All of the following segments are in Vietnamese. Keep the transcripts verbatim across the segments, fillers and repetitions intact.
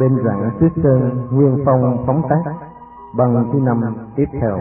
bên rặng xứ Sơn Nguyên Phong phóng tác bằng thứ năm tiếp theo.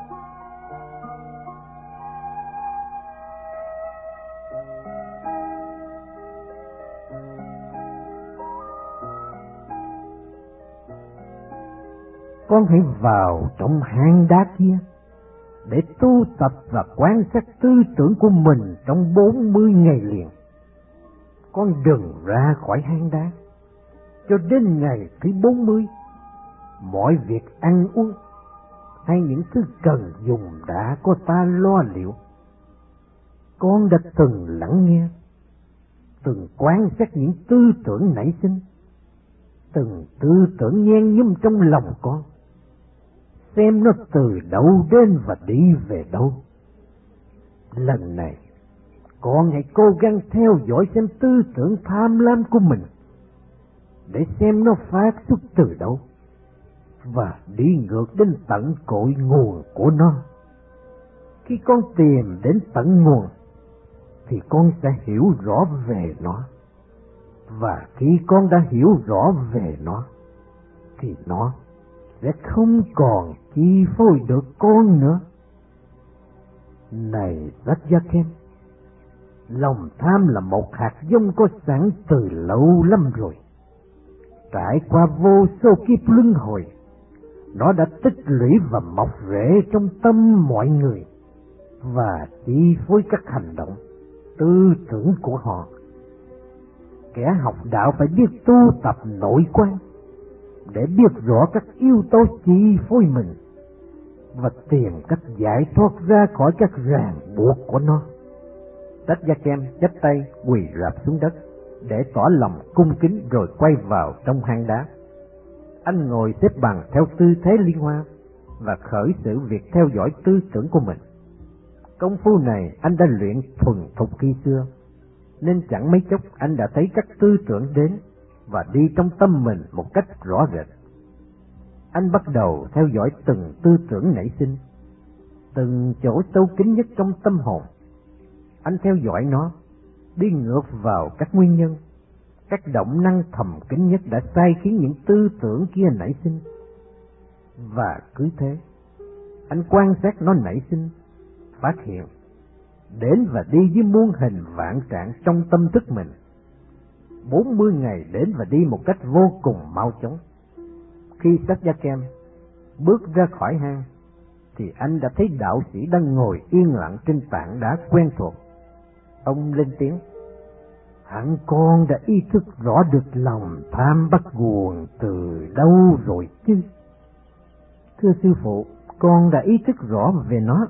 Con hãy vào trong hang đá kia để tu tập và quan sát tư tưởng của mình trong bốn mươi ngày liền. Con đừng ra khỏi hang đá cho đến ngày thứ bốn mươi. Mọi việc ăn uống hay những thứ cần dùng đã có ta lo liệu. Con đã từng lắng nghe, từng quan sát những tư tưởng nảy sinh, từng tư tưởng nhen nhúm trong lòng con, xem nó từ đâu đến và đi về đâu. Lần này, con hãy cố gắng theo dõi xem tư tưởng tham lam của mình, để xem nó phát xuất từ đâu, và đi ngược đến tận cội nguồn của nó. Khi con tìm đến tận nguồn, thì con sẽ hiểu rõ về nó. Và khi con đã hiểu rõ về nó, thì nó sẽ không còn chi phối được con nữa. Này Satyaken, lòng tham là một hạt giống có sẵn từ lâu lắm rồi. Trải qua vô số kiếp luân hồi, nó đã tích lũy và mọc rễ trong tâm mọi người, và chi phối các hành động, tư tưởng của họ. Kẻ học đạo phải biết tu tập nội quan, để biết rõ các yếu tố chi phối mình, và tìm cách giải thoát ra khỏi các ràng buộc của nó. Satyaken chắp tay quỳ rạp xuống đất để tỏ lòng cung kính, rồi quay vào trong hang đá. Anh ngồi xếp bằng theo tư thế liên hoa và khởi sự việc theo dõi tư tưởng của mình. Công phu này anh đã luyện thuần thục khi xưa, nên chẳng mấy chốc anh đã thấy các tư tưởng đến và đi trong tâm mình một cách rõ rệt. Anh bắt đầu theo dõi từng tư tưởng nảy sinh, từng chỗ sâu kín nhất trong tâm hồn. Anh theo dõi nó, đi ngược vào các nguyên nhân, các động năng thầm kín nhất đã sai khiến những tư tưởng kia nảy sinh. Và cứ thế, anh quan sát nó nảy sinh, phát hiện, đến và đi với muôn hình vạn trạng trong tâm thức mình. Bốn mươi ngày đến và đi một cách vô cùng mau chóng. Khi Satyaken bước ra khỏi hang, thì anh đã thấy đạo sĩ đang ngồi yên lặng trên tảng đá quen thuộc. Ông lên tiếng: "Hẳn con đã ý thức rõ được lòng tham bắt nguồn từ đâu rồi chứ?" "Thưa sư phụ, con đã ý thức rõ về nó."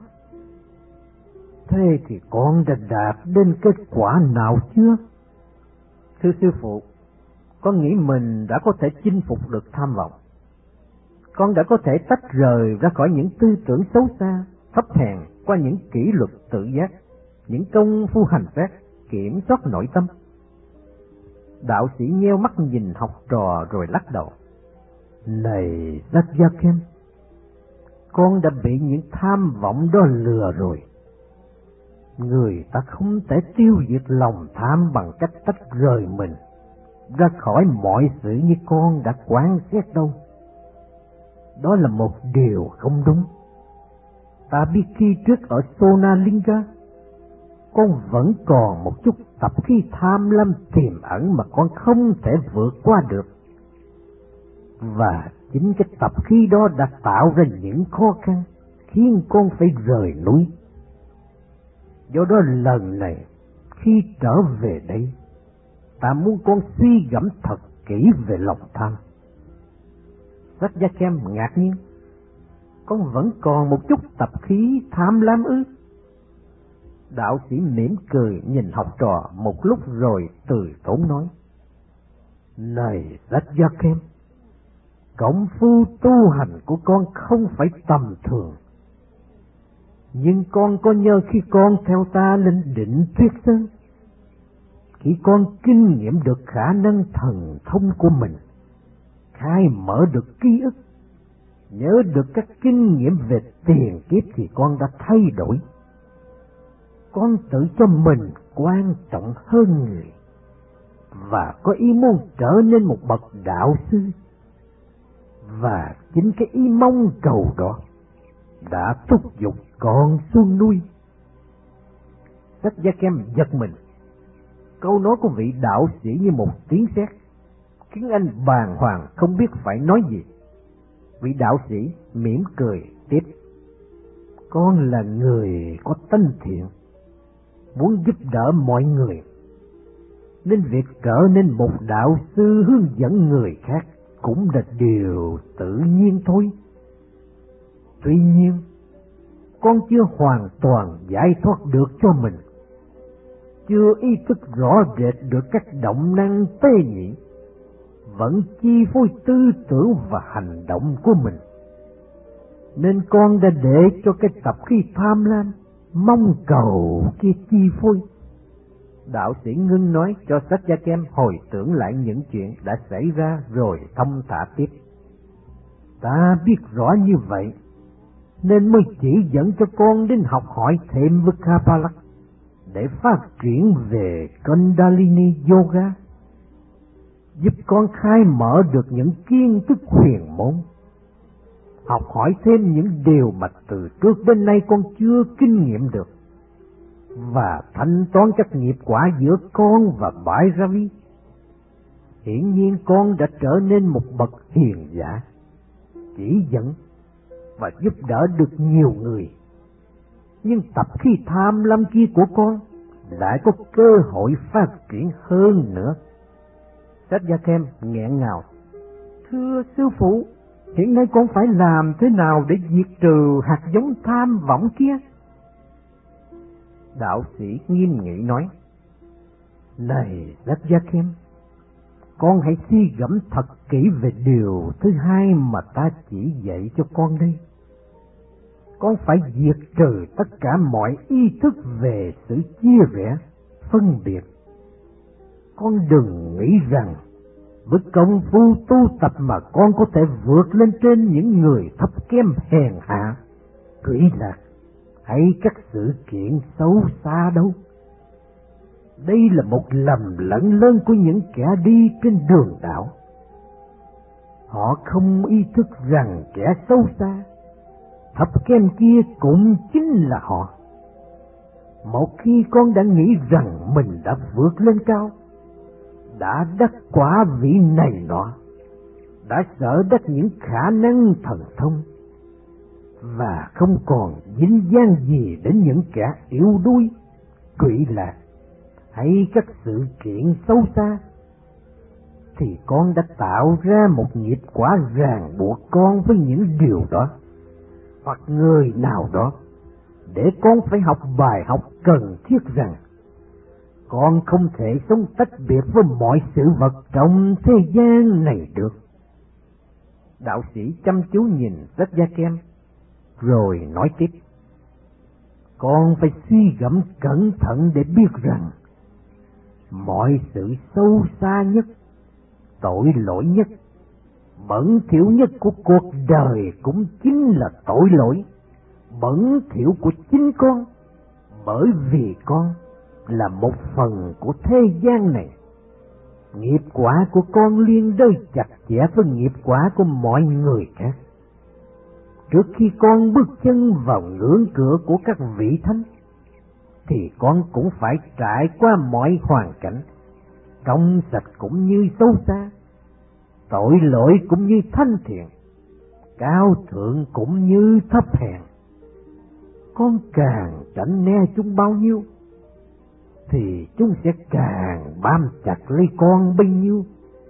"Thế thì con đã đạt đến kết quả nào chưa?" "Thưa sư phụ, con nghĩ mình đã có thể chinh phục được tham vọng. Con đã có thể tách rời ra khỏi những tư tưởng xấu xa, thấp hèn qua những kỷ luật tự giác, những công phu hành phép, kiểm soát nội tâm." Đạo sĩ nheo mắt nhìn học trò rồi lắc đầu: "Này Satyaken, con đã bị những tham vọng đó lừa rồi. Người ta không thể tiêu diệt lòng tham bằng cách tách rời mình ra khỏi mọi sự như con đã quán xét đâu. Đó là một điều không đúng. Ta biết khi trước ở Sonalinga, con vẫn còn một chút tập khí tham lam tiềm ẩn mà con không thể vượt qua được. Và chính cái tập khí đó đã tạo ra những khó khăn, khiến con phải rời núi. Do đó lần này, khi trở về đây, ta muốn con suy gẫm thật kỹ về lòng tham." Satyaken ngạc nhiên: "Con vẫn còn một chút tập khí tham lam ư?" Đạo sĩ mỉm cười nhìn học trò một lúc rồi từ tốn nói: "Này Satyaken, công phu tu hành của con không phải tầm thường. Nhưng con có nhớ khi con theo ta lên Định Tuyết Sơn, khi con kinh nghiệm được khả năng thần thông của mình, khai mở được ký ức, nhớ được các kinh nghiệm về tiền kiếp, thì con đã thay đổi. Con tự cho mình quan trọng hơn người. và có ý muốn trở nên một bậc đạo sư. Và chính cái ý mong cầu đó đã thúc giục con xuống núi. Satyakam giật mình. Câu nói của vị đạo sĩ như một tiếng sét, khiến anh bàng hoàng không biết phải nói gì. Vị đạo sĩ mỉm cười tiếp: Con là người có tâm thiện, muốn giúp đỡ mọi người, nên việc trở nên một đạo sư hướng dẫn người khác cũng là điều tự nhiên thôi. Tuy nhiên, con chưa hoàn toàn giải thoát được cho mình, chưa ý thức rõ rệt được các động năng tê nhị, vẫn chi phối tư tưởng và hành động của mình, nên con đã để cho cái tập khí tham lam, mong cầu kia chi phối. Đạo sĩ ngưng nói cho Satyakam hồi tưởng lại những chuyện đã xảy ra rồi thông thả tiếp: Ta biết rõ như vậy, nên mới chỉ dẫn cho con đến học hỏi thêm với Kapalak để phát triển về Kundalini Yoga, giúp con khai mở được những kiến thức huyền môn, học hỏi thêm những điều mà từ trước đến nay con chưa kinh nghiệm được, và thanh toán các nghiệp quả giữa con và Bãi Ravi. Hiển nhiên con đã trở nên một bậc hiền giả, chỉ dẫn và giúp đỡ được nhiều người, nhưng tập khí tham lam kia của con lại có cơ hội phát triển hơn nữa. Satyakam nghẹn ngào: Thưa sư phụ, hiện nay con phải làm thế nào để diệt trừ hạt giống tham vọng kia? Đạo sĩ nghiêm nghị nói: Này Satyakam, con hãy suy gẫm thật kỹ về điều thứ hai mà ta chỉ dạy cho con đây. Con phải diệt trừ tất cả mọi ý thức về sự chia rẽ, phân biệt. Con đừng nghĩ rằng với công phu tu tập mà con có thể vượt lên trên những người thấp kém hèn hạ, quỷ lạc hay các sự kiện xấu xa đâu. Đây là một lầm lẫn lớn của những kẻ đi trên đường đạo. Họ không ý thức rằng kẻ xấu xa, thấp kém kia cũng chính là họ. Một khi con đã nghĩ rằng mình đã vượt lên cao, đã đắc quả vị này nọ, đã sở đắc những khả năng thần thông, và không còn dính dáng gì đến những kẻ yếu đuối, quỷ lạc hay các sự kiện xấu xa, thì con đã tạo ra một nghiệp quả ràng buộc con với những điều đó, hoặc người nào đó, để con phải học bài học cần thiết rằng con không thể sống tách biệt với mọi sự vật trong thế gian này được. Đạo sĩ chăm chú nhìn Satyakam rồi nói tiếp: Con phải suy gẫm cẩn thận để biết rằng mọi sự sâu xa nhất, tội lỗi nhất, bẩn thỉu nhất của cuộc đời cũng chính là tội lỗi, bẩn thỉu của chính con, bởi vì con là một phần của thế gian này. Nghiệp quả của con liên đới chặt chẽ với nghiệp quả của mọi người khác. Trước khi con bước chân vào ngưỡng cửa của các vị thánh, thì con cũng phải trải qua mọi hoàn cảnh, trong sạch cũng như xấu xa, tội lỗi cũng như thanh thiện, cao thượng cũng như thấp hèn. Con càng tránh né chúng bao nhiêu, thì chúng sẽ càng bám chặt lấy con bấy nhiêu.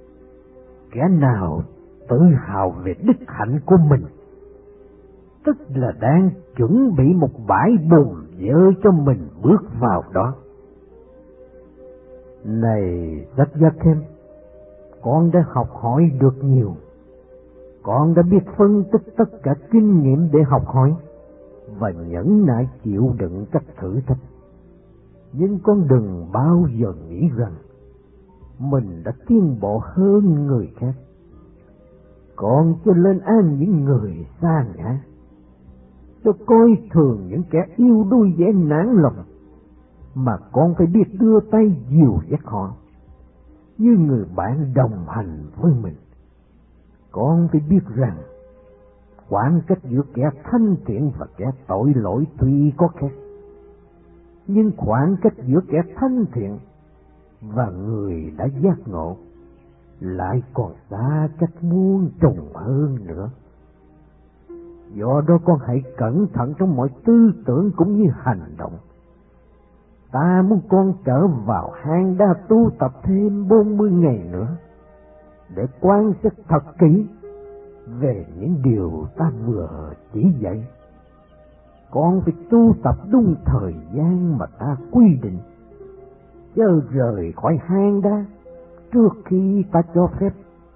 Kẻ nào tự hào về đức hạnh của mình, tức là đang chuẩn bị một bãi bùn dơ cho mình bước vào đó. Này Satyakam, con đã học hỏi được nhiều, con đã biết phân tích tất cả kinh nghiệm để học hỏi và nhẫn nại chịu đựng các thử thách. Nhưng con đừng bao giờ nghĩ rằng mình đã tiến bộ hơn người khác. Con cho lên án những người xa ngã, cho coi thường những kẻ yêu đuôi dễ nản lòng, mà con phải biết đưa tay dìu dắt họ. như người bạn đồng hành với mình. Con phải biết rằng khoảng cách giữa kẻ thanh thiện và kẻ tội lỗi tuy có khác, nhưng khoảng cách giữa kẻ thanh thiện và người đã giác ngộ lại còn xa cách muôn trùng hơn nữa. Do đó con hãy cẩn thận trong mọi tư tưởng cũng như hành động. Ta muốn con trở vào hang đá tu tập thêm bốn mươi ngày nữa để quan sát thật kỹ về những điều ta vừa chỉ dạy. Con phải tu tập đúng thời gian mà ta quy định, chớ rời khỏi hang đá trước khi ta cho phép.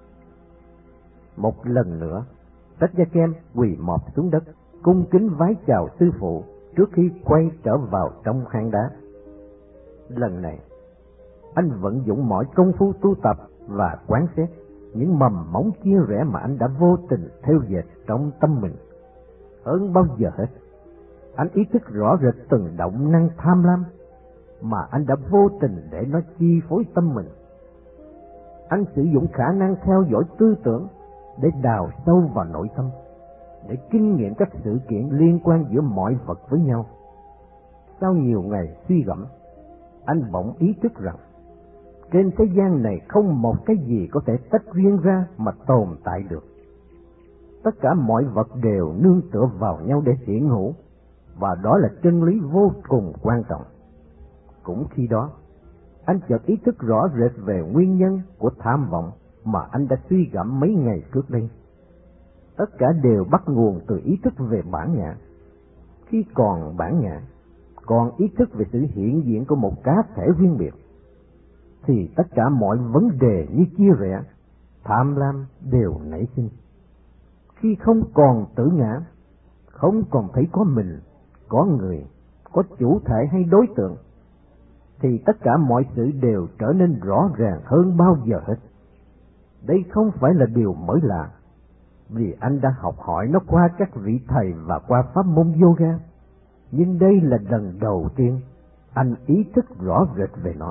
Một lần nữa, Tất Gia Kem quỳ mọp xuống đất, cung kính vái chào sư phụ trước khi quay trở vào trong hang đá. Lần này, anh vận dụng mọi công phu tu tập và quán xét những mầm móng chia rẽ mà anh đã vô tình theo dệt trong tâm mình. Hơn bao giờ hết, anh ý thức rõ rệt từng động năng tham lam mà anh đã vô tình để nó chi phối tâm mình. Anh sử dụng khả năng theo dõi tư tưởng để đào sâu vào nội tâm, để kinh nghiệm các sự kiện liên quan giữa mọi vật với nhau. Sau nhiều ngày suy gẫm, anh bỗng ý thức rằng trên thế gian này không một cái gì có thể tách riêng ra mà tồn tại được. Tất cả mọi vật đều nương tựa vào nhau để hiện hữu, và đó là chân lý vô cùng quan trọng. Cũng khi đó, anh chợt ý thức rõ rệt về nguyên nhân của tham vọng mà anh đã suy gẫm mấy ngày trước đây. Tất cả đều bắt nguồn từ ý thức về bản ngã. Khi còn bản ngã, còn ý thức về sự hiện diện của một cá thể riêng biệt, thì tất cả mọi vấn đề như chia rẽ, tham lam đều nảy sinh. Khi không còn tử ngã, không còn thấy có mình, có người, có chủ thể hay đối tượng, thì tất cả mọi sự đều trở nên rõ ràng hơn bao giờ hết. Đây không phải là điều mới lạ, vì anh đã học hỏi nó qua các vị thầy và qua pháp môn yoga, nhưng đây là lần đầu tiên anh ý thức rõ rệt về nó.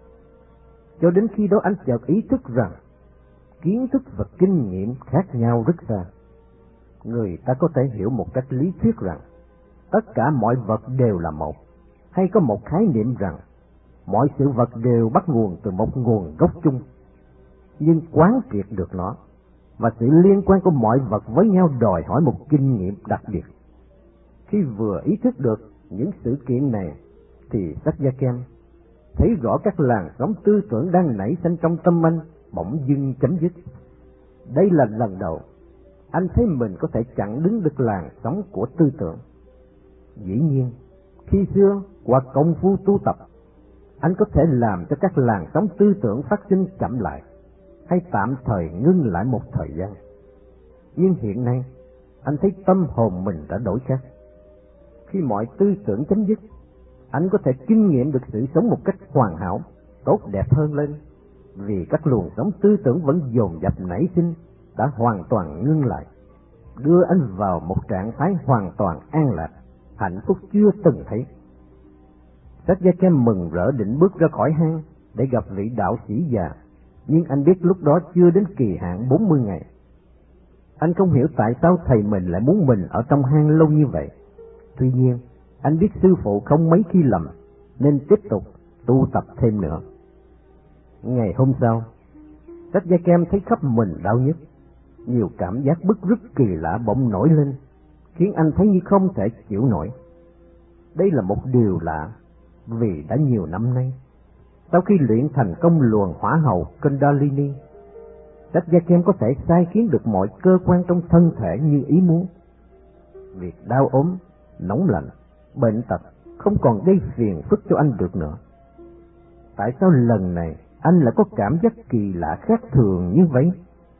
Cho đến khi đó anh chợt ý thức rằng kiến thức và kinh nghiệm khác nhau rất xa. Người ta có thể hiểu một cách lý thuyết rằng tất cả mọi vật đều là một, hay có một khái niệm rằng mọi sự vật đều bắt nguồn từ một nguồn gốc chung. Nhưng quán triệt được nó và sự liên quan của mọi vật với nhau đòi hỏi một kinh nghiệm đặc biệt. Khi vừa ý thức được những sự kiện này, thì Tất Gia Kem thấy rõ các làn sóng tư tưởng đang nảy sinh trong tâm anh bỗng dưng chấm dứt. Đây là lần đầu anh thấy mình có thể chặn đứng được làn sóng của tư tưởng. Dĩ nhiên, khi xưa qua công phu tu tập, anh có thể làm cho các làn sóng tư tưởng phát sinh chậm lại, hay tạm thời ngưng lại một thời gian. Nhưng hiện nay, anh thấy tâm hồn mình đã đổi khác. Khi mọi tư tưởng chấm dứt, anh có thể kinh nghiệm được sự sống một cách hoàn hảo, tốt đẹp hơn lên, vì các luồng sống tư tưởng vẫn dồn dập nảy sinh đã hoàn toàn ngưng lại, đưa anh vào một trạng thái hoàn toàn an lạc, hạnh phúc chưa từng thấy. Tất Gia Kem mừng rỡ định bước ra khỏi hang để gặp vị đạo sĩ già, nhưng anh biết lúc đó chưa đến kỳ hạn bốn mươi ngày. Anh không hiểu tại sao thầy mình lại muốn mình ở trong hang lâu như vậy. Tuy nhiên, anh biết sư phụ không mấy khi lầm, nên tiếp tục tu tập thêm nữa. Ngày hôm sau, Tất Gia Kem thấy khắp mình đau nhức. Nhiều cảm giác bứt rứt kỳ lạ bỗng nổi lên, khiến anh thấy như không thể chịu nổi. Đây là một điều lạ, vì đã nhiều năm nay, sau khi luyện thành công luồng hỏa hầu Kundalini, Tất Gia Kem có thể sai khiến được mọi cơ quan trong thân thể như ý muốn. Việc đau ốm, nóng lạnh, bệnh tật không còn gây phiền phức cho anh được nữa. Tại sao lần này anh lại có cảm giác kỳ lạ khác thường như vậy?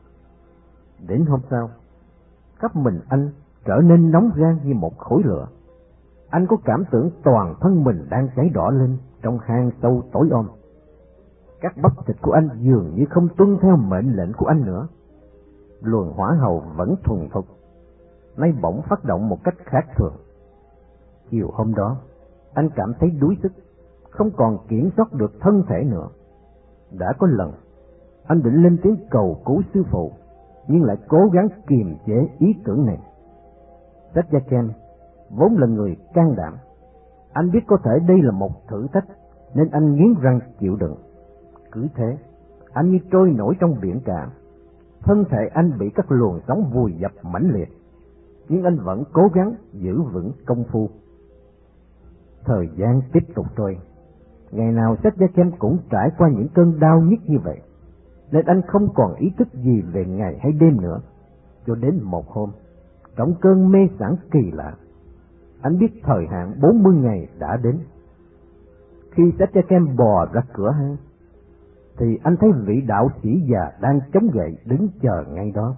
Đến hôm sau, khắp mình anh trở nên nóng rang như một khối lửa. Anh có cảm tưởng toàn thân mình đang cháy đỏ lên trong hang sâu tối om. Các bắp thịt của anh dường như không tuân theo mệnh lệnh của anh nữa. Luồng hỏa hầu vẫn thuần thục, nay bỗng phát động một cách khác thường. Chiều hôm đó, anh cảm thấy đuối sức, không còn kiểm soát được thân thể nữa. Đã có lần, Anh định lên tiếng cầu cứu sư phụ, nhưng lại cố gắng kiềm chế ý tưởng này. Satyaken vốn là người can đảm. Anh biết có thể đây là một thử thách, nên anh nghiến răng chịu đựng. Cứ thế, anh như trôi nổi trong biển cả. Thân thể anh bị các luồng sóng vùi dập mãnh liệt, nhưng anh vẫn cố gắng giữ vững công phu. Thời gian tiếp tục trôi. Ngày nào Satyaken cũng trải qua những cơn đau nhức như vậy, nên anh không còn ý thức gì về ngày hay đêm nữa. Cho đến một hôm, trong cơn mê sảng kỳ lạ, anh biết thời hạn bốn mươi ngày đã đến. Khi Satyaken bò ra cửa hang, thì anh thấy vị đạo sĩ già đang chống gậy đứng chờ ngay đó.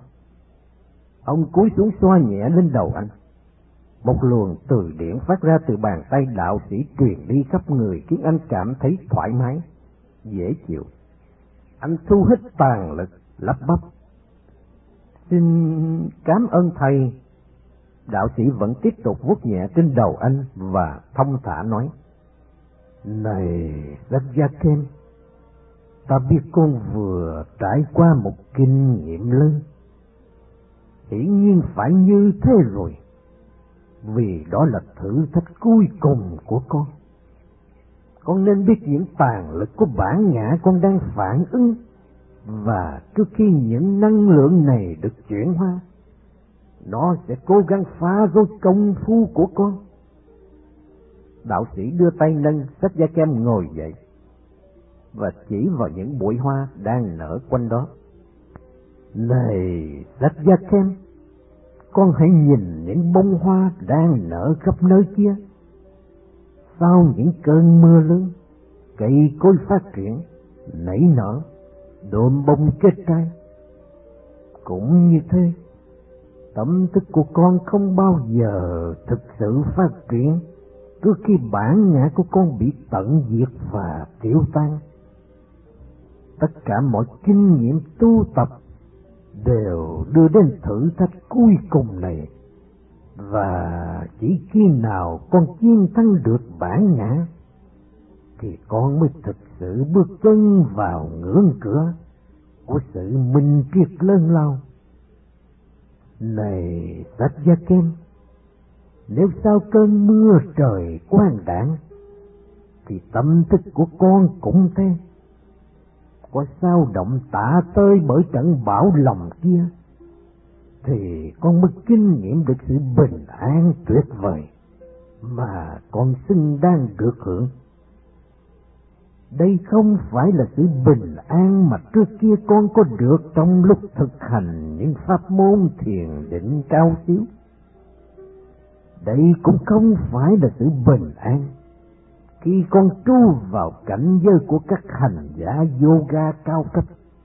Ông cúi xuống xoa nhẹ lên đầu anh. Một luồng từ điển phát ra từ bàn tay đạo sĩ truyền đi khắp người, khiến anh cảm thấy thoải mái, dễ chịu. Anh thu hít toàn lực, lắp bắp: "Xin cảm ơn thầy." Đạo sĩ vẫn tiếp tục vuốt nhẹ trên đầu anh và thông thả nói: "Này Satyaken, ta biết con vừa trải qua một kinh nghiệm lớn. Hiển nhiên phải như thế rồi, vì đó là thử thách cuối cùng của con. Con nên biết những tàn lực của bản ngã con đang phản ứng, và trước khi những năng lượng này được chuyển hóa, nó sẽ cố gắng phá rối công phu của con." Đạo sĩ đưa tay nâng Satyaken ngồi dậy và chỉ vào những bụi hoa đang nở quanh đó. "Này Satyaken, con hãy nhìn những bông hoa đang nở khắp nơi kia. Sau những cơn mưa lớn, cây cối phát triển, nảy nở, đơm bông kết trái. Cũng như thế, tâm thức của con không bao giờ thực sự phát triển trước khi bản ngã của con bị tận diệt và tiêu tan. Tất cả mọi kinh nghiệm tu tập đều đưa đến thử thách cuối cùng này, và chỉ khi nào con chiến thắng được bản ngã thì con mới thực sự bước chân vào ngưỡng cửa của sự minh triết lớn lao. Này Satyaken, nếu sau cơn mưa trời quang đãng thì tâm thức của con cũng thế. Có sao động tả tơi bởi trận bão lòng kia thì con mới kinh nghiệm được sự bình an tuyệt vời mà con xứng đáng được hưởng. Đây không phải là sự bình an mà trước kia con có được trong lúc thực hành những pháp môn thiền định cao siêu. Đây cũng không phải là sự bình an khi con trú vào cảnh giới của các hành giả yoga cao cấp,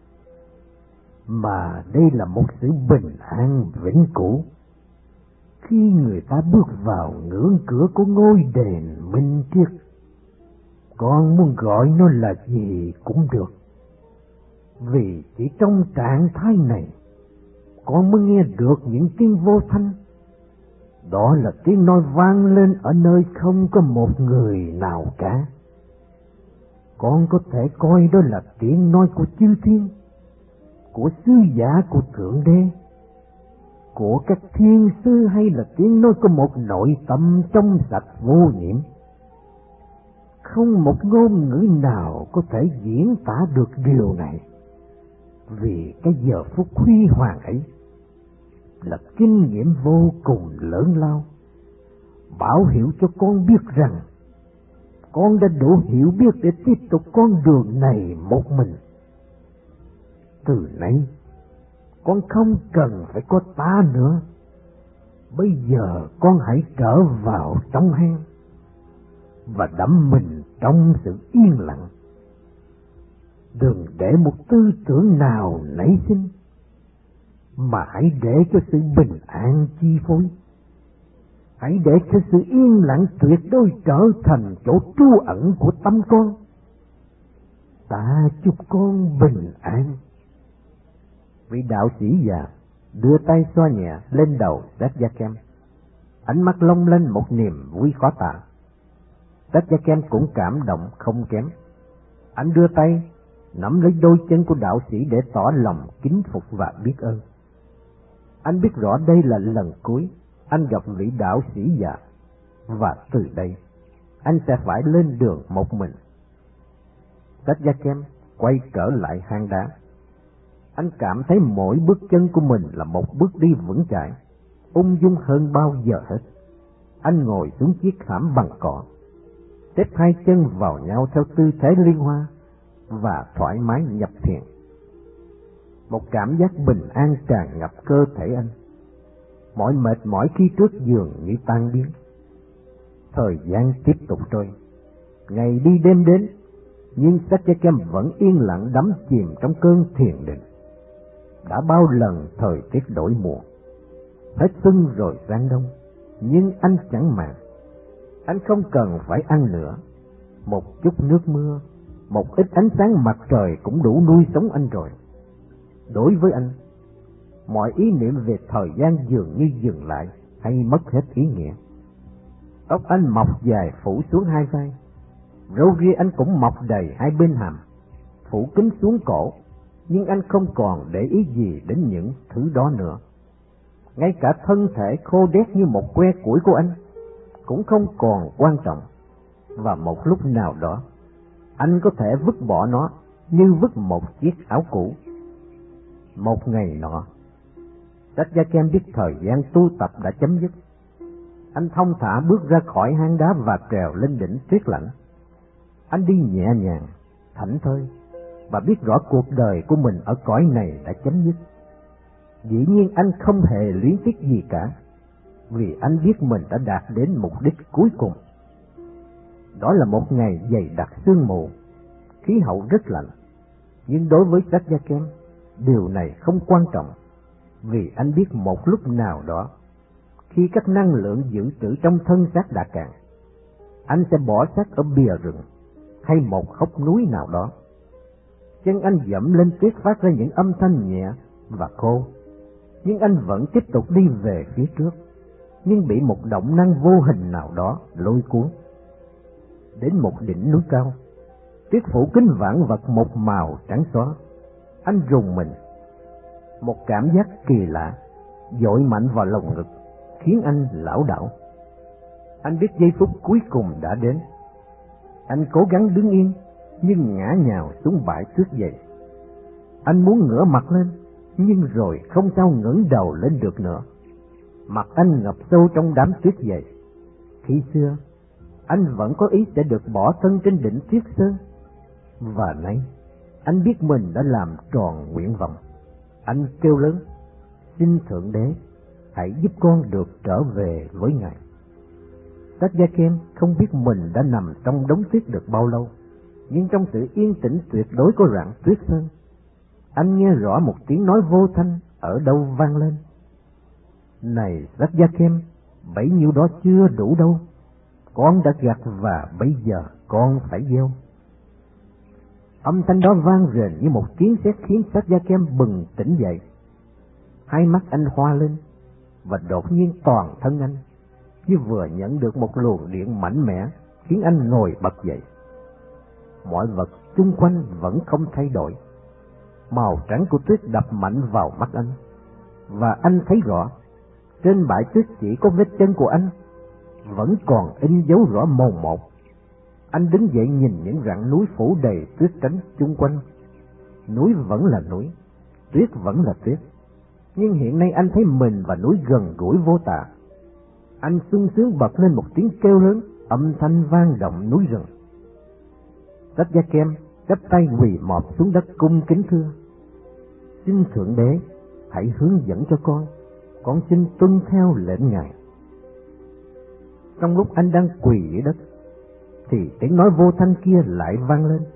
mà đây là một sự bình an vĩnh cửu khi người ta bước vào ngưỡng cửa của ngôi đền minh triết. Con muốn gọi nó là gì cũng được, vì chỉ trong trạng thái này con mới nghe được những tiếng vô thanh. Đó là tiếng nói vang lên ở nơi không có một người nào cả. Con có thể coi đó là tiếng nói của chư thiên, của sứ giả của Thượng Đế, của các thiên sư, hay là tiếng nói của một nội tâm trong sạch vô nhiễm. Không một ngôn ngữ nào có thể diễn tả được điều này, vì cái giờ phút huy hoàng ấy là kinh nghiệm vô cùng lớn lao, bảo hiệu cho con biết rằng con đã đủ hiểu biết để tiếp tục con đường này một mình. Từ nay con không cần phải có ta nữa. Bây giờ con hãy trở vào trong hang và đắm mình trong sự yên lặng. Đừng để một tư tưởng nào nảy sinh, mà hãy để cho sự bình an chi phối. Hãy để cho sự yên lặng tuyệt đối trở thành chỗ trú ẩn của tâm con. Ta chúc con bình an." Vị đạo sĩ già đưa tay xoa nhẹ lên đầu Satyaken, ánh mắt long lên một niềm vui khó tả. Satyaken cũng cảm động không kém. Anh đưa tay nắm lấy đôi chân của đạo sĩ để tỏ lòng kính phục và biết ơn. Anh biết rõ đây là lần cuối anh gặp vị đạo sĩ già, và từ đây anh sẽ phải lên đường một mình. Satyakam quay trở lại hang đá. Anh cảm thấy mỗi bước chân của mình là một bước đi vững chãi, ung dung hơn bao giờ hết. Anh ngồi xuống chiếc thảm bằng cỏ, xếp hai chân vào nhau theo tư thế liên hoa và thoải mái nhập thiền. Một cảm giác bình an tràn ngập cơ thể anh. Mọi mệt mỏi khi trước dường như tan biến. Thời gian tiếp tục trôi, ngày đi đêm đến, nhưng Satyakam vẫn yên lặng đắm chìm trong cơn thiền định. Đã bao lần thời tiết đổi mùa, hết xuân rồi sang đông, nhưng anh chẳng màng. Anh không cần phải ăn nữa. Một chút nước mưa, một ít ánh sáng mặt trời cũng đủ nuôi sống anh rồi. Đối với anh, mọi ý niệm về thời gian dường như dừng lại hay mất hết ý nghĩa. Tóc anh mọc dài phủ xuống hai vai, râu ria anh cũng mọc đầy hai bên hàm, phủ kín xuống cổ, nhưng anh không còn để ý gì đến những thứ đó nữa. Ngay cả thân thể khô đét như một que củi của anh cũng không còn quan trọng, và một lúc nào đó anh có thể vứt bỏ nó như vứt một chiếc áo cũ. Một ngày nọ, Satyakam biết thời gian tu tập đã chấm dứt. Anh thong thả bước ra khỏi hang đá và trèo lên đỉnh tuyết lạnh. Anh đi nhẹ nhàng, thảnh thơi, và biết rõ cuộc đời của mình ở cõi này đã chấm dứt. Dĩ nhiên anh không hề luyến tiếc gì cả, vì anh biết mình đã đạt đến mục đích cuối cùng. Đó là một ngày dày đặc sương mù, khí hậu rất lạnh, nhưng đối với Satyakam, điều này không quan trọng, vì anh biết một lúc nào đó, khi các năng lượng dự trữ trong thân xác đã cạn, anh sẽ bỏ xác ở bìa rừng hay một hốc núi nào đó. Chân anh dẫm lên tuyết phát ra những âm thanh nhẹ và khô, nhưng anh vẫn tiếp tục đi về phía trước, nhưng bị một động năng vô hình nào đó lôi cuốn. Đến một đỉnh núi cao, tuyết phủ kín vạn vật một màu trắng xóa. Anh rùng mình. Một cảm giác kỳ lạ dội mạnh vào lồng ngực, khiến anh lảo đảo. Anh biết giây phút cuối cùng đã đến. Anh cố gắng đứng yên, nhưng ngã nhào xuống bãi tuyết dày. Anh muốn ngửa mặt lên, nhưng rồi không sao ngẩng đầu lên được nữa. Mặt anh ngập sâu trong đám tuyết dày. Khi xưa, anh vẫn có ý sẽ được bỏ thân trên đỉnh tuyết sơn, và nay anh biết mình đã làm tròn nguyện vọng. Anh kêu lớn: "Xin Thượng Đế, hãy giúp con được trở về với Ngài." Satyakam không biết mình đã nằm trong đống tuyết được bao lâu, nhưng trong sự yên tĩnh tuyệt đối của rặng tuyết sơn, anh nghe rõ một tiếng nói vô thanh ở đâu vang lên: "Này Satyakam, bấy nhiêu đó chưa đủ đâu. Con đã gặt và bây giờ con phải gieo." Âm thanh đó vang rền như một tiếng sét khiến Satyakam bừng tỉnh dậy. Hai mắt anh hoa lên, và đột nhiên toàn thân anh như vừa nhận được một luồng điện mạnh mẽ, khiến anh ngồi bật dậy. Mọi vật xung quanh vẫn không thay đổi. Màu trắng của tuyết đập mạnh vào mắt anh, và anh thấy rõ trên bãi tuyết chỉ có vết chân của anh vẫn còn in dấu rõ mồn một. Anh đứng dậy nhìn những rặng núi phủ đầy tuyết trắng chung quanh. Núi vẫn là núi, tuyết vẫn là tuyết, nhưng hiện nay anh thấy mình và núi gần gũi vô tả. Anh sung sướng bật lên một tiếng kêu lớn, âm thanh vang động núi rừng. Satyakam chắp tay quỳ mọp xuống đất cung kính thưa: "Xin Thượng Đế, hãy hướng dẫn cho con, con xin tuân theo lệnh Ngài." Trong lúc anh đang quỳ dưới đất, thì tiếng nói vô thanh kia lại vang lên: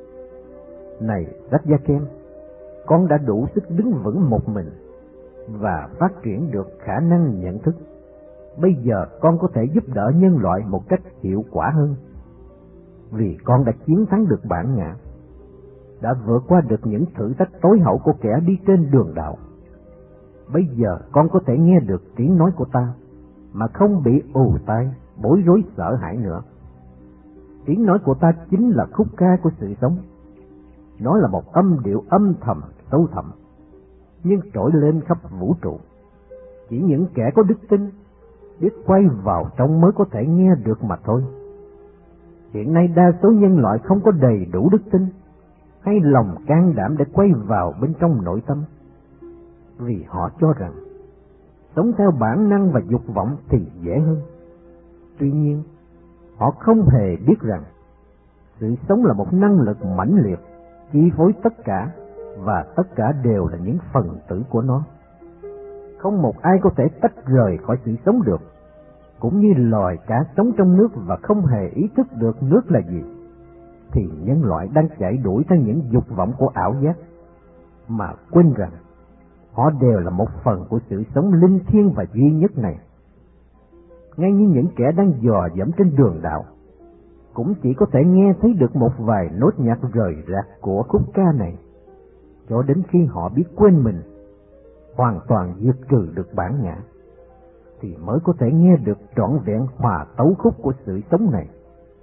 "Này Satyakam, con đã đủ sức đứng vững một mình và phát triển được khả năng nhận thức. Bây giờ con có thể giúp đỡ nhân loại một cách hiệu quả hơn, vì con đã chiến thắng được bản ngã, đã vượt qua được những thử thách tối hậu của kẻ đi trên đường đạo. Bây giờ con có thể nghe được tiếng nói của ta mà không bị ù tai, bối rối sợ hãi nữa. Tiếng nói của ta chính là khúc ca của sự sống. Nó là một âm điệu âm thầm sâu thẳm, nhưng trỗi lên khắp vũ trụ. Chỉ những kẻ có đức tin, biết quay vào trong mới có thể nghe được mà thôi. Hiện nay đa số nhân loại không có đầy đủ đức tin hay lòng can đảm để quay vào bên trong nội tâm, vì họ cho rằng sống theo bản năng và dục vọng thì dễ hơn. Tuy nhiên, họ không hề biết rằng sự sống là một năng lực mãnh liệt, chi phối tất cả, và tất cả đều là những phần tử của nó. Không một ai có thể tách rời khỏi sự sống được, cũng như loài cá sống trong nước và không hề ý thức được nước là gì, thì nhân loại đang chạy đuổi theo những dục vọng của ảo giác, mà quên rằng họ đều là một phần của sự sống linh thiêng và duy nhất này. Ngay như những kẻ đang dò dẫm trên đường đạo, cũng chỉ có thể nghe thấy được một vài nốt nhạc rời rạc của khúc ca này, cho đến khi họ biết quên mình, hoàn toàn diệt trừ được bản ngã, thì mới có thể nghe được trọn vẹn hòa tấu khúc của sự sống này.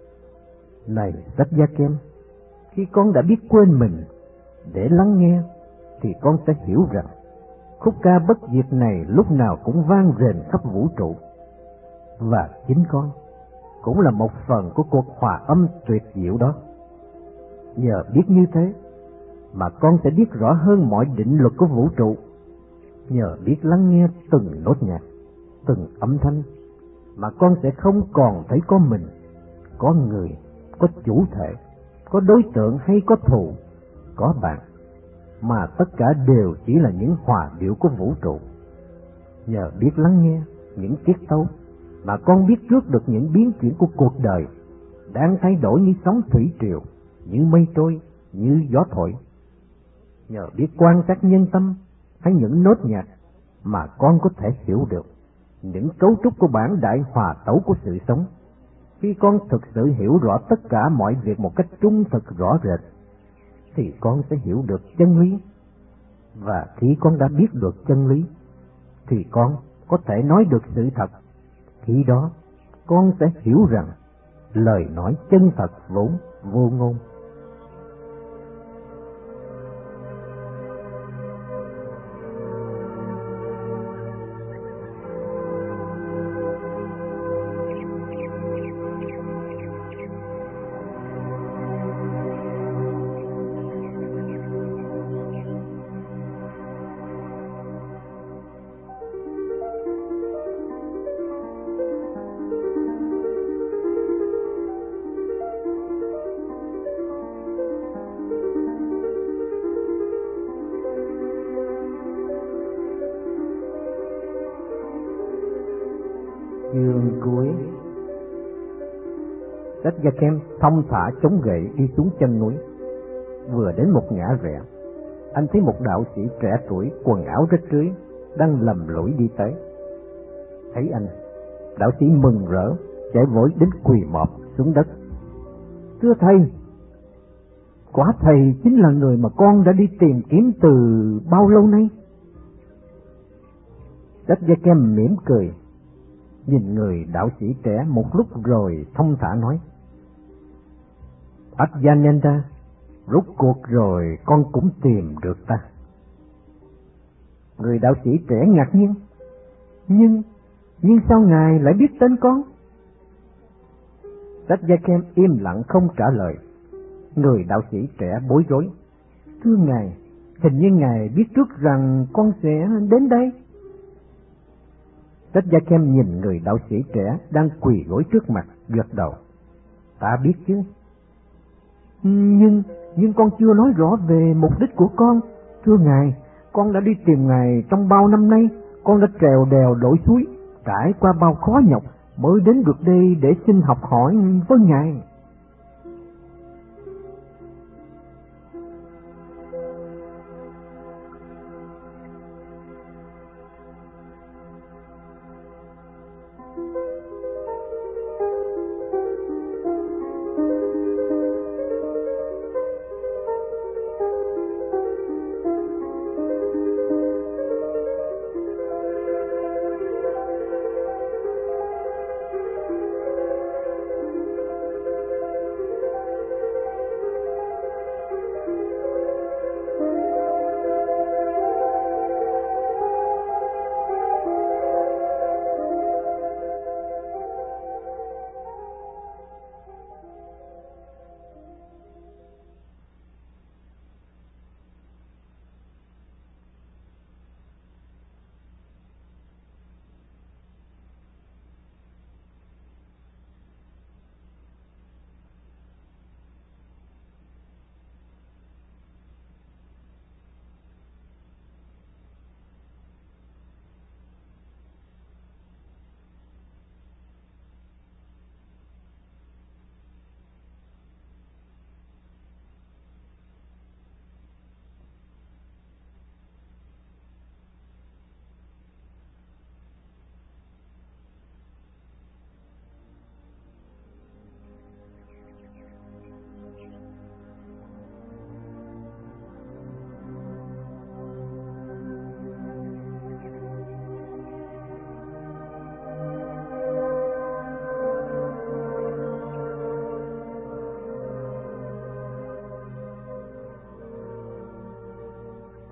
Này Sách Gia Kem, khi con đã biết quên mình để lắng nghe, thì con sẽ hiểu rằng khúc ca bất diệt này lúc nào cũng vang rền khắp vũ trụ, và chính con cũng là một phần của cuộc hòa âm tuyệt diệu đó. Nhờ biết như thế mà con sẽ biết rõ hơn mọi định luật của vũ trụ. Nhờ biết lắng nghe từng nốt nhạc, từng âm thanh, mà con sẽ không còn thấy có mình, có người, có chủ thể, có đối tượng hay có thù, có bạn, mà tất cả đều chỉ là những hòa điệu của vũ trụ. Nhờ biết lắng nghe những tiết tấu, mà con biết trước được những biến chuyển của cuộc đời, đang thay đổi như sóng thủy triều, như mây trôi, như gió thổi. Nhờ biết quan sát nhân tâm hay những nốt nhạc, mà con có thể hiểu được những cấu trúc của bản đại hòa tấu của sự sống. Khi con thực sự hiểu rõ tất cả mọi việc một cách trung thực rõ rệt, thì con sẽ hiểu được chân lý. Và khi con đã biết được chân lý, thì con có thể nói được sự thật. Khi đó, con sẽ hiểu rằng lời nói chân thật vốn vô ngôn. Chương cuối. Sách Gia Kem thong thả chống gậy đi xuống chân núi. Vừa đến một ngã rẽ, anh thấy một đạo sĩ trẻ tuổi quần áo rách rưới đang lầm lũi đi tới. Thấy anh, đạo sĩ mừng rỡ chạy vội đến quỳ mọp xuống đất. Thưa thầy, quả thầy chính là người mà con đã đi tìm kiếm từ bao lâu nay. Sách Gia Kem mỉm cười, nhìn người đạo sĩ trẻ một lúc rồi thông thả nói: Adyananda, rốt cuộc rồi con cũng tìm được ta. Người đạo sĩ trẻ ngạc nhiên: Nhưng, nhưng sao ngài lại biết tên con? Sách Gia Kem im lặng không trả lời. Người đạo sĩ trẻ bối rối: Thưa ngài, hình như ngài biết trước rằng con sẽ đến đây. Sách Gia Kem nhìn người đạo sĩ trẻ đang quỳ gối trước mặt, gật đầu: Ta biết chứ. Nhưng, nhưng con chưa nói rõ về mục đích của con. Thưa ngài, con đã đi tìm ngài trong bao năm nay. Con đã trèo đèo lội suối, trải qua bao khó nhọc mới đến được đây để xin học hỏi với ngài.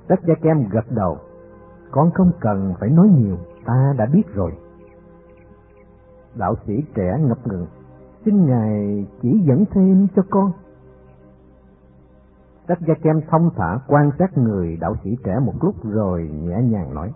Tất Gia Kem gật đầu. Con không cần phải nói nhiều, ta đã biết rồi. Đạo sĩ trẻ ngập ngừng. Xin Ngài chỉ dẫn thêm cho con. Tất Gia Kem thông thả quan sát người đạo sĩ trẻ một lúc rồi nhẹ nhàng nói: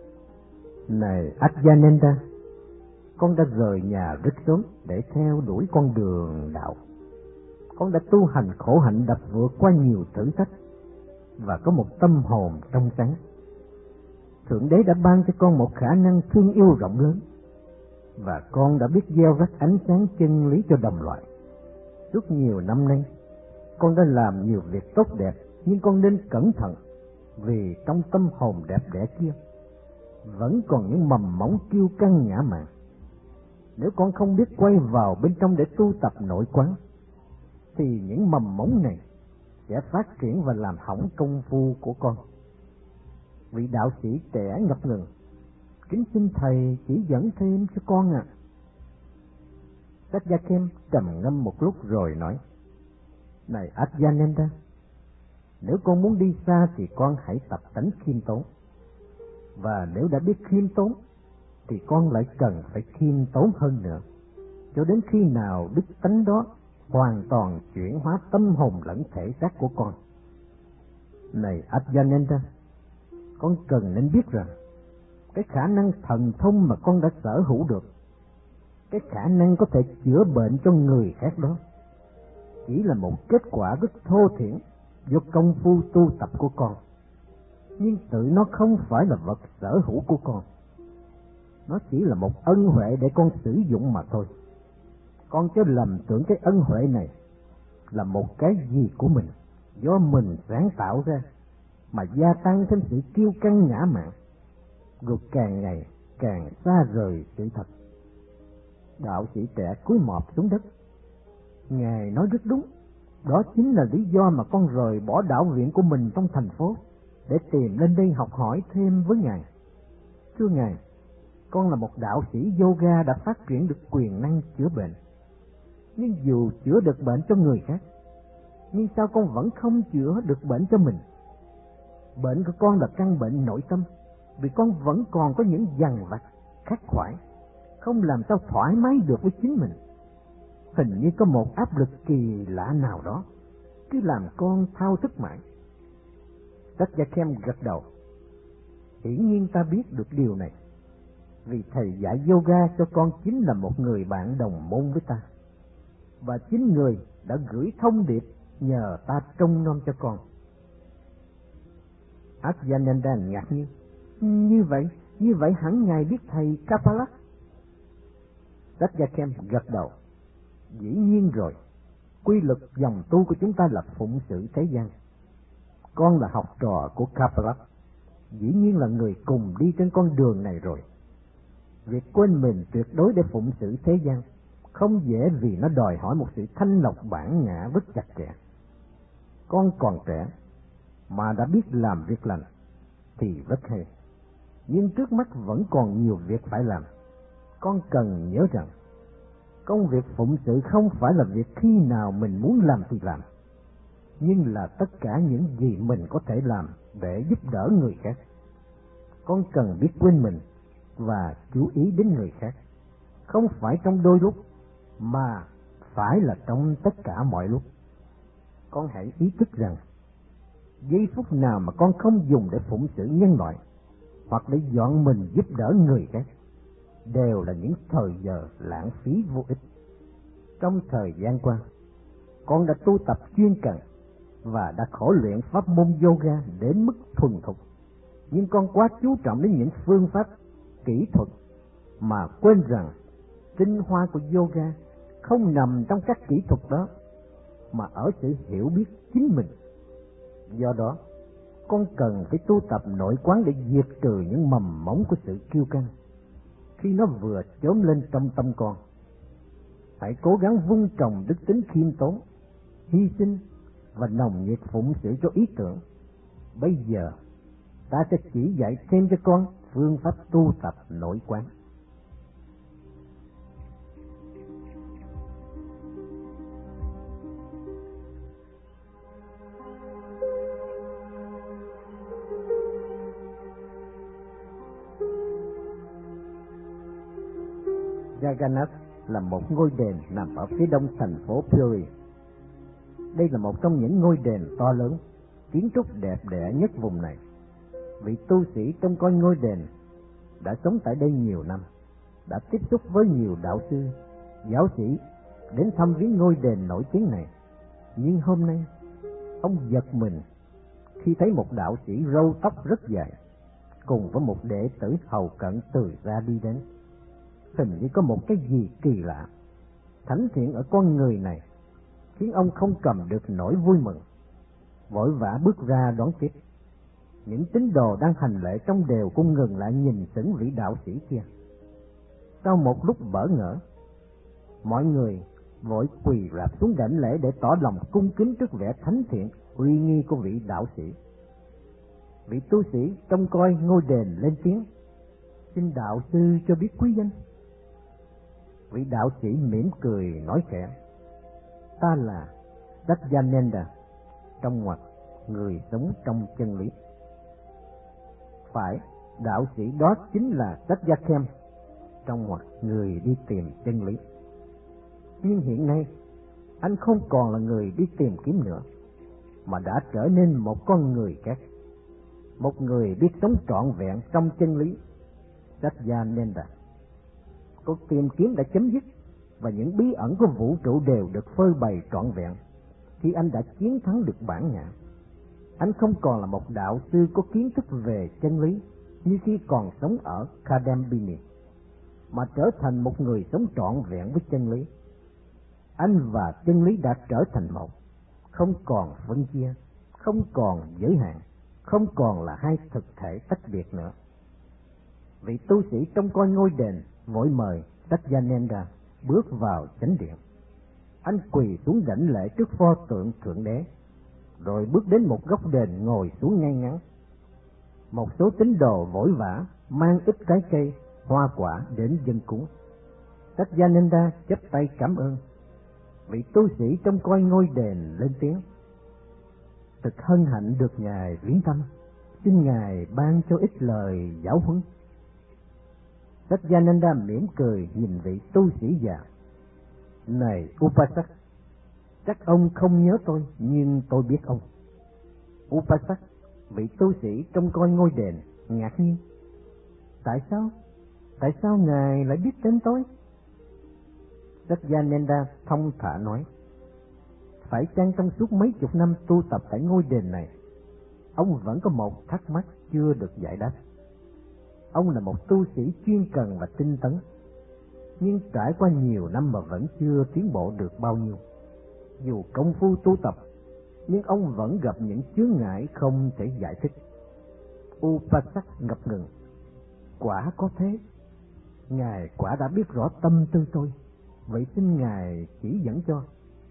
Này Adyananda, con đã rời nhà rất sớm để theo đuổi con đường đạo. Con đã tu hành khổ hạnh, đã vượt qua nhiều thử thách và có một tâm hồn trong sáng. Thượng Đế đã ban cho con một khả năng thương yêu rộng lớn, và con đã biết gieo rắc ánh sáng chân lý cho đồng loại. Suốt nhiều năm nay, con đã làm nhiều việc tốt đẹp, nhưng con nên cẩn thận, vì trong tâm hồn đẹp đẽ kia vẫn còn những mầm móng kiêu căng ngã mạn. Nếu con không biết quay vào bên trong để tu tập nội quán, thì những mầm móng này sẽ phát triển và làm hỏng công phu của con. Vị đạo sĩ trẻ ngập ngừng: Kính xin thầy chỉ dẫn thêm cho con ạ. À. Tất Gia Kem trầm ngâm một lúc rồi nói: Này Adyananda, nếu con muốn đi xa thì con hãy tập tánh khiêm tốn. Và nếu đã biết khiêm tốn thì con lại cần phải khiêm tốn hơn nữa, cho đến khi nào đức tánh đó hoàn toàn chuyển hóa tâm hồn lẫn thể xác của con. Này Adyananda, con cần nên biết rằng cái khả năng thần thông mà con đã sở hữu được, cái khả năng có thể chữa bệnh cho người khác đó, chỉ là một kết quả rất thô thiển do công phu tu tập của con, nhưng tự nó không phải là vật sở hữu của con. Nó chỉ là một ân huệ để con sử dụng mà thôi. Con chớ lầm tưởng cái ân huệ này là một cái gì của mình, do mình sáng tạo ra, mà gia tăng thêm sự kiêu căng ngã mạn, rồi càng ngày càng xa rời sự thật. Đạo sĩ trẻ cúi mọp xuống đất. Ngài nói rất đúng. Đó chính là lý do mà con rời bỏ đạo viện của mình trong thành phố để tìm lên đây học hỏi thêm với Ngài. Thưa Ngài, con là một đạo sĩ yoga đã phát triển được quyền năng chữa bệnh. Nhưng dù chữa được bệnh cho người khác, nhưng sao con vẫn không chữa được bệnh cho mình? Bệnh của con là căn bệnh nội tâm, vì con vẫn còn có những dằn vặt, khắc khoải, không làm sao thoải mái được với chính mình. Hình như có một áp lực kỳ lạ nào đó cứ làm con thao thức mãi. Tất Gia Kem gật đầu. Hiển nhiên ta biết được điều này, vì thầy dạy yoga cho con chính là một người bạn đồng môn với ta, và chính người đã gửi thông điệp nhờ ta trông nom cho con. Adyananda ngạc nhiên. Như vậy, như vậy hẳn Ngài biết thầy Kapala? Tất Gia Kem gật đầu. Dĩ nhiên rồi, quy luật dòng tu của chúng ta là phụng sự thế gian. Con là học trò của Kapala, dĩ nhiên là người cùng đi trên con đường này rồi. Việc quên mình tuyệt đối để phụng sự thế gian không dễ, vì nó đòi hỏi một sự thanh lọc bản ngã rất chặt chẽ. Con còn trẻ mà đã biết làm việc lành thì rất hay, nhưng trước mắt vẫn còn nhiều việc phải làm. Con cần nhớ rằng công việc phụng sự không phải là việc khi nào mình muốn làm thì làm, nhưng là tất cả những gì mình có thể làm để giúp đỡ người khác. Con cần biết quên mình và chú ý đến người khác, không phải trong đôi lúc, mà phải là trong tất cả mọi lúc. Con hãy ý thức rằng giây phút nào mà con không dùng để phụng sự nhân loại hoặc để dọn mình giúp đỡ người khác đều là những thời giờ lãng phí vô ích. Trong thời gian qua, con đã tu tập chuyên cần và đã khổ luyện pháp môn yoga đến mức thuần thục, nhưng con quá chú trọng đến những phương pháp kỹ thuật mà quên rằng tinh hoa của yoga không nằm trong các kỹ thuật đó, mà ở sự hiểu biết chính mình. Do đó, con cần phải tu tập nội quán để diệt trừ những mầm móng của sự kiêu căng khi nó vừa chớm lên trong tâm con. Hãy cố gắng vun trồng đức tính khiêm tốn, hy sinh và nồng nhiệt phụng sự cho ý tưởng. Bây giờ, ta sẽ chỉ dạy thêm cho con phương pháp tu tập nội quán. Jagannath là một ngôi đền nằm ở phía đông thành phố Puri. Đây là một trong những ngôi đền to lớn, kiến trúc đẹp đẽ nhất vùng này. Vị tu sĩ trông coi ngôi đền đã sống tại đây nhiều năm, đã tiếp xúc với nhiều đạo sư, giáo sĩ đến thăm viếng ngôi đền nổi tiếng này. Nhưng hôm nay, ông giật mình khi thấy một đạo sĩ râu tóc rất dài cùng với một đệ tử hầu cận từ ra đi đến. Hình như có một cái gì kỳ lạ, thánh thiện ở con người này, khiến ông không cầm được nỗi vui mừng, vội vã bước ra đón tiếp. Những tín đồ đang hành lễ trong đều cũng ngừng lại nhìn sững vị đạo sĩ kia. Sau một lúc bỡ ngỡ, mọi người vội quỳ rạp xuống đảnh lễ để tỏ lòng cung kính trước vẻ thánh thiện uy nghi của vị đạo sĩ. Vị tu sĩ trông coi ngôi đền lên tiếng: "Xin đạo sư cho biết quý danh." Vị đạo sĩ mỉm cười nói khẽ: "Ta là Satyananda, trong ngoặc người sống trong chân lý." Phải, đạo sĩ đó chính là Satyakam, trong ngoặc người đi tìm chân lý. Nhưng hiện nay, anh không còn là người đi tìm kiếm nữa, mà đã trở nên một con người khác, một người biết sống trọn vẹn trong chân lý. Satyananda, cuộc tìm kiếm đã chấm dứt và những bí ẩn của vũ trụ đều được phơi bày trọn vẹn khi anh đã chiến thắng được bản ngã. Anh không còn là một đạo sư có kiến thức về chân lý như khi còn sống ở Kadambini, mà trở thành một người sống trọn vẹn với chân lý. Anh và chân lý đã trở thành một, không còn phân chia, không còn giới hạn, không còn là hai thực thể tách biệt nữa. Vị tu sĩ trông coi ngôi đền vội mời Satyananda bước vào chánh điện. Anh quỳ xuống đảnh lễ trước pho tượng Thượng Đế, rồi bước đến một góc đền ngồi xuống ngay ngắn. Một số tín đồ vội vã mang ít trái cây, hoa quả đến dâng cúng. Satyananda chắp tay cảm ơn. Vị tu sĩ trông coi ngôi đền lên tiếng: "Thật hân hạnh được Ngài viếng thăm, xin Ngài ban cho ít lời giáo huấn." Satyananda mỉm cười nhìn vị tu sĩ già: "Này Upasak, chắc ông không nhớ tôi, nhưng tôi biết ông." Upasak, vị tu sĩ trông coi ngôi đền, ngạc nhiên: Tại sao? Tại sao Ngài lại biết tên tôi?" Satyananda thông thả nói: "Phải chăng trong suốt mấy chục năm tu tập tại ngôi đền này, ông vẫn có một thắc mắc chưa được giải đáp? Ông là một tu sĩ chuyên cần và tinh tấn, nhưng trải qua nhiều năm mà vẫn chưa tiến bộ được bao nhiêu. Dù công phu tu tập, nhưng ông vẫn gặp những chướng ngại không thể giải thích." Upasak ngập ngừng: "Quả có thế. Ngài quả đã biết rõ tâm tư tôi, vậy xin Ngài chỉ dẫn cho."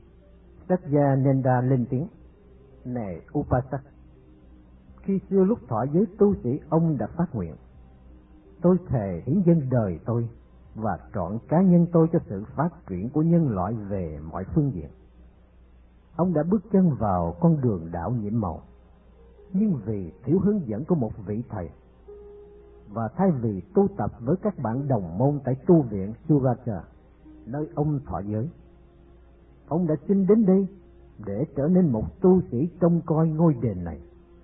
Satyananda lên tiếng: "Này Upasak, khi xưa lúc thọ giới tu sĩ, ông đã phát nguyện: Tôi thề hiến dâng đời tôi và trọn cá nhân tôi cho sự phát triển của nhân loại về mọi phương diện. Ông đã bước chân vào con đường đạo nhiệm màu, nhưng vì thiếu hướng dẫn của một vị thầy, và thay vì tu tập với các bạn đồng môn tại tu viện Suracha, nơi ông thọ giới, ông đã xin đến đây để trở nên một tu sĩ trông coi ngôi đền này.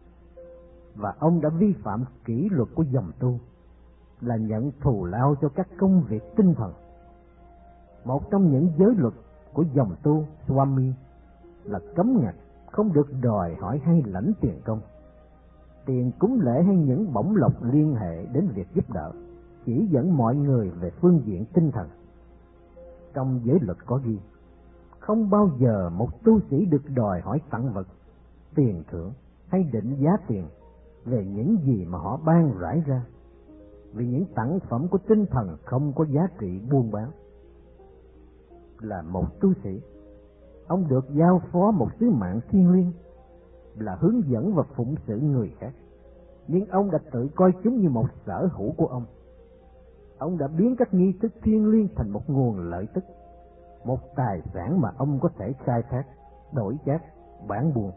Và ông đã vi phạm kỷ luật của dòng tu, là nhận thù lao cho các công việc tinh thần. Một trong những giới luật của dòng tu Swami là cấm ngặt không được đòi hỏi hay lãnh tiền công, tiền cúng lễ hay những bổng lộc liên hệ đến việc giúp đỡ, chỉ dẫn mọi người về phương diện tinh thần. Trong giới luật có ghi, không bao giờ một tu sĩ được đòi hỏi tặng vật, tiền thưởng hay định giá tiền về những gì mà họ ban rải ra, vì những sản phẩm của tinh thần không có giá trị buôn bán. Là một tu sĩ, ông được giao phó một sứ mạng thiêng liêng là hướng dẫn và phụng sự người khác, nhưng ông đã tự coi chúng như một sở hữu của ông. Ông đã biến các nghi thức thiêng liêng thành một nguồn lợi tức, một tài sản mà ông có thể khai thác, đổi chác, bán buôn.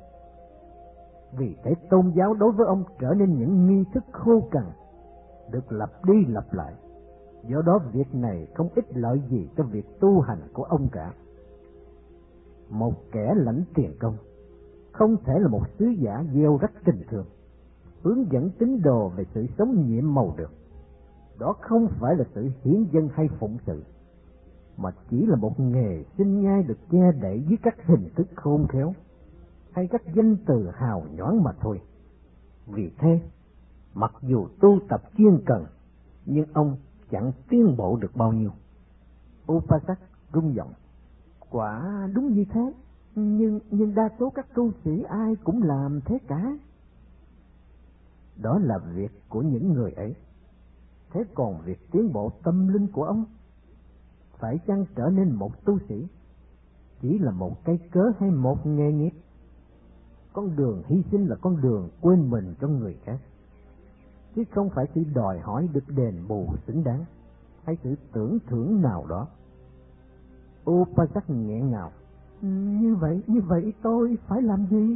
Vì thế tôn giáo đối với ông trở nên những nghi thức khô cằn, được lặp đi lặp lại, Do đó việc này không ích lợi gì cho việc tu hành của ông cả. Một kẻ lãnh tiền công không thể là một sứ giả gieo rắc tình thương, hướng dẫn tín đồ về sự sống nhiệm màu được. Đó không phải là sự hiến dân hay phụng sự, mà chỉ là một nghề sinh nhai được che đậy dưới các hình thức khôn khéo hay các danh từ hào nhoáng mà thôi. Vì thế, mặc dù tu tập chuyên cần, nhưng ông chẳng tiến bộ được bao nhiêu. Upasak rung giọng: Quả đúng như thế, nhưng nhưng đa số các tu sĩ ai cũng làm thế cả. Đó là việc của những người ấy. Thế còn việc tiến bộ tâm linh của ông, phải chăng trở nên một tu sĩ chỉ là một cây cớ hay một nghề nghiệp? Con đường hy sinh là con đường quên mình cho người khác, chứ không phải chỉ đòi hỏi được đền bù xứng đáng hay sự tưởng thưởng nào đó. Upasak nghẹn ngào: Như vậy, như vậy tôi phải làm gì?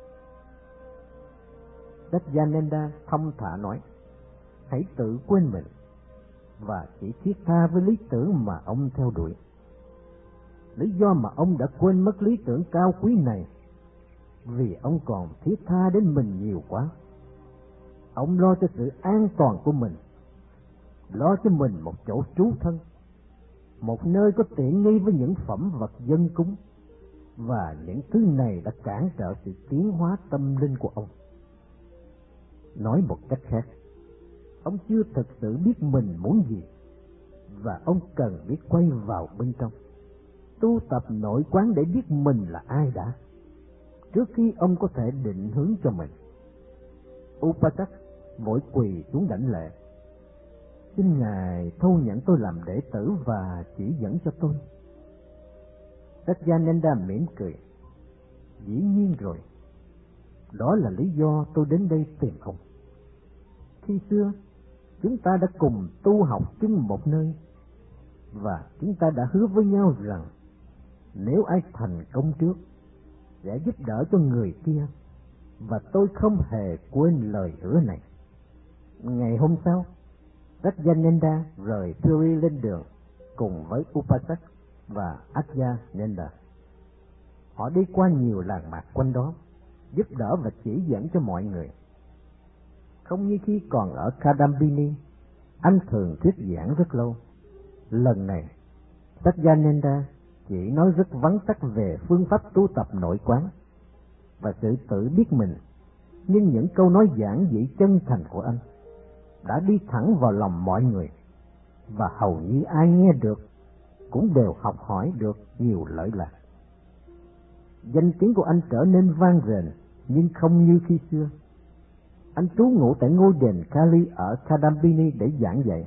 Satyananda thông thả nói: Hãy tự quên mình và chỉ thiết tha với lý tưởng mà ông theo đuổi. Lý do mà ông đã quên mất lý tưởng cao quý này vì ông còn thiết tha đến mình nhiều quá. Ông lo cho sự an toàn của mình, lo cho mình một chỗ trú thân, một nơi có tiện nghi với những phẩm vật dân cúng, và những thứ này đã cản trở sự tiến hóa tâm linh của ông. Nói một cách khác, ông chưa thực sự biết mình muốn gì, và ông cần biết quay vào bên trong, tu tập nội quán để biết mình là ai đã, trước khi ông có thể định hướng cho mình. Upasak vội quỳ xuống đảnh lễ: Xin Ngài thu nhận tôi làm đệ tử và chỉ dẫn cho tôi. Satyananda mỉm cười: Dĩ nhiên rồi, đó là lý do tôi đến đây tìm ông. Khi xưa, chúng ta đã cùng tu học chung một nơi, và chúng ta đã hứa với nhau rằng nếu ai thành công trước sẽ giúp đỡ cho người kia, và tôi không hề quên lời hứa này. Ngày hôm sau, Satyananda rời Puri lên đường cùng với Upasak và Adyananda. Họ đi qua nhiều làng mạc quanh đó, giúp đỡ và chỉ dẫn cho mọi người. Không như khi còn ở Kadambini, anh thường thuyết giảng rất lâu. Lần này, Satyananda chỉ nói rất vắn tắt về phương pháp tu tập nội quán và sự tự biết mình, nhưng những câu nói giản dị chân thành của anh đã đi thẳng vào lòng mọi người, và hầu như ai nghe được cũng đều học hỏi được nhiều lợi lạc. Danh tiếng của anh trở nên vang rền, nhưng không như khi xưa. Anh trú ngụ tại ngôi đền Kali ở Kadambini để giảng dạy.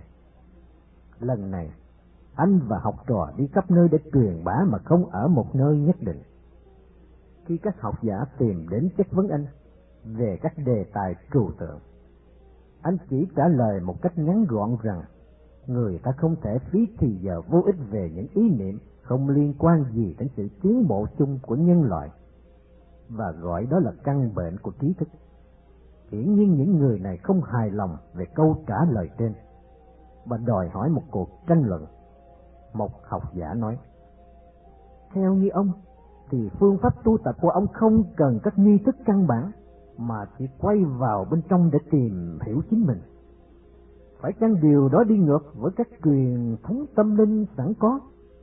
Lần này, anh và học trò đi khắp nơi để truyền bá mà không ở một nơi nhất định. Khi các học giả tìm đến chất vấn anh về các đề tài trừu tượng, anh chỉ trả lời một cách ngắn gọn rằng người ta không thể phí thì giờ vô ích về những ý niệm không liên quan gì đến sự tiến bộ chung của nhân loại, và gọi đó là căn bệnh của trí thức. Hiển nhiên những người này không hài lòng về câu trả lời trên và đòi hỏi một cuộc tranh luận. Một học giả nói: Theo như ông thì phương pháp tu tập của ông không cần các nghi thức căn bản, mà chỉ quay vào bên trong để tìm hiểu chính mình. Phải chăng điều đó đi ngược với các truyền thống tâm linh sẵn có?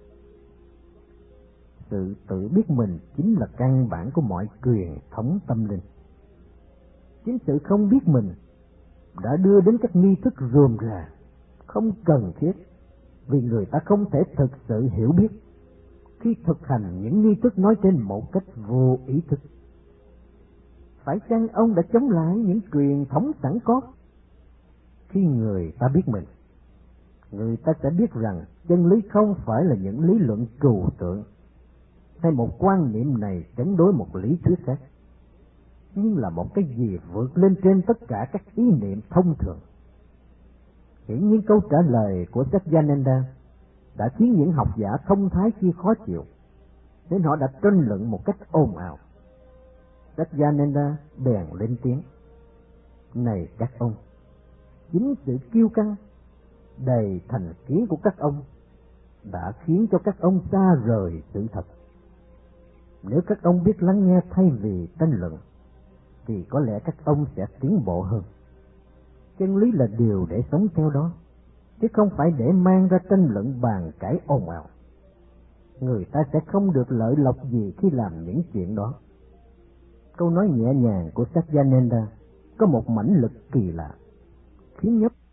Sự tự biết mình chính là căn bản của mọi truyền thống tâm linh. Chính sự không biết mình đã đưa đến các nghi thức rườm rà, không cần thiết, vì người ta không thể thực sự hiểu biết khi thực hành những nghi thức nói trên một cách vô ý thức. Phải chăng ông đã chống lại những truyền thống sẵn có? Khi người ta biết mình, người ta sẽ biết rằng chân lý không phải là những lý luận trừu tượng hay một quan niệm này chống đối một lý thuyết khác, nhưng là một cái gì vượt lên trên tất cả các ý niệm thông thường. Hiển nhiên câu trả lời của Satyananda đã khiến những học giả thông thái kia khó chịu, nên họ đã tranh luận một cách ồn ào. Satyananda bèn lên tiếng: Này các ông, chính sự kiêu căng đầy thành kiến của các ông đã khiến cho các ông xa rời sự thật. Nếu các ông biết lắng nghe thay vì tranh luận, thì có lẽ các ông sẽ tiến bộ hơn. Chân lý là điều để sống theo đó, chứ không phải để mang ra tranh luận bàn cãi ồn ào. Người ta sẽ không được lợi lộc gì khi làm những chuyện đó. Câu nói nhẹ nhàng của Satyananda có một mãnh lực kỳ lạ, khiến nhấp